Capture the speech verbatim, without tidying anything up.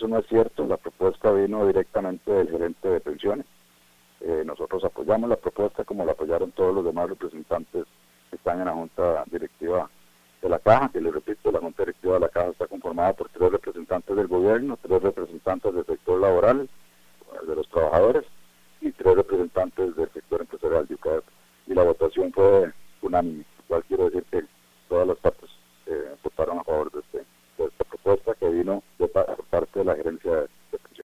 Eso no es cierto, la propuesta vino directamente del gerente de pensiones. Eh, nosotros apoyamos la propuesta como la apoyaron todos los demás representantes que están en la Junta Directiva de la Caja, que les repito, la Junta Directiva de la Caja está conformada por tres representantes del gobierno, tres representantes del sector laboral, de los trabajadores, y tres representantes del sector empresarial de U C A E P, y la votación fue unánime.